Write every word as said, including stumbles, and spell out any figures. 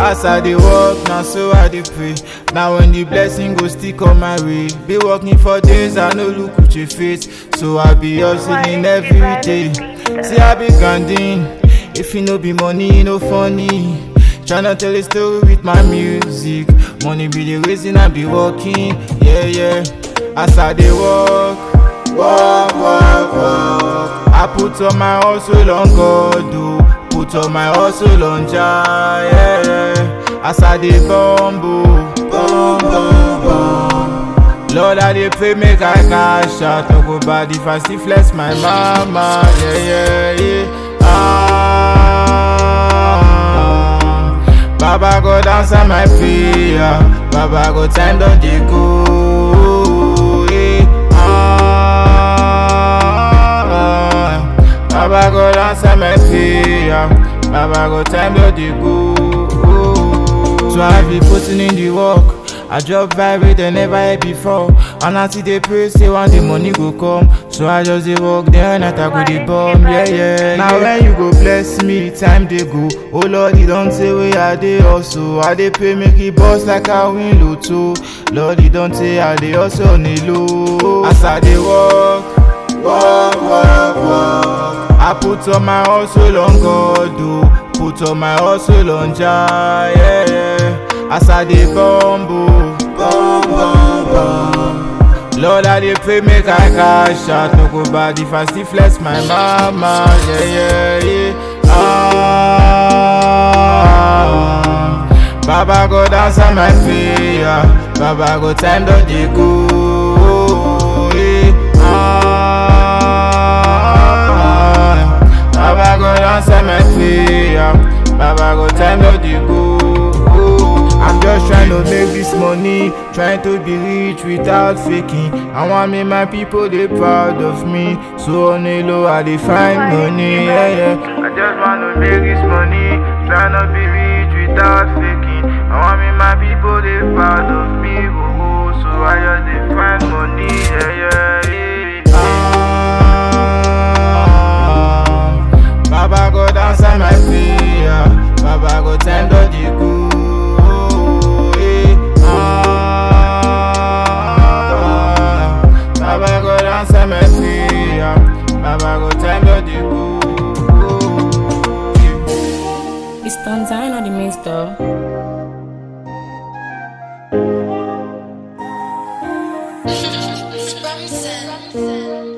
As I dey work, now so I dey pray. Now when the blessing go stick on my way. Be working for days, I no look with your face. So I be hustling every day. See I be grinding. If you no be money, no funny. Tryna tell a story with my music. Money be the reason I be working. Yeah, yeah. As I dey work, work, work, work. I put on my hustle on God, do. Put on my hustle on Jah, yeah, yeah. As I dey bumble, bum, bum, bum. Lord, I dey pray make I cash out. No go bad if I still flex my mama, yeah, yeah, yeah. Ah, Baba God answer my prayer. Baba God time don dey go, yeah. Ah, Baba God answer my prayer. Baba God time don dey go. So I be putting in the work. I drop vibe they never had before. And I see they pray say one day money go come. So I just dey work there night I go dey bomb, yeah, yeah. Now yeah. When you go bless me, time dey go. Oh Lord, you don't say where I dey also. I dey pray make it boss like I win lotto. Lord, you don't say I dey also on the low. As I dey work, work, work, work. I put on my hustle on God, do. Put on my hustle on Jah, yeah, yeah. As I dey bumble, bum, bum, bum. Lord, I dey pray make I cash out. No go bad if I still flex my mama, yeah, yeah, yeah. Ah, Baba God answer my prayer. Baba God time don dey go, yeah. Ah, Baba God answer my prayer. Baba God time don dey go. I'm just trying to make this money, trying to be rich without faking. I want me my people they proud of me. So on the low I dey find money, yeah, yeah. I just want to make this money, trying to be rich without faking. I want me my people they proud of me, oh, oh. So I just dey find money, yeah, yeah, yeah. Ah, Baba God answer my prayer. Baba God time don dey go. It's Tanzania on the main store.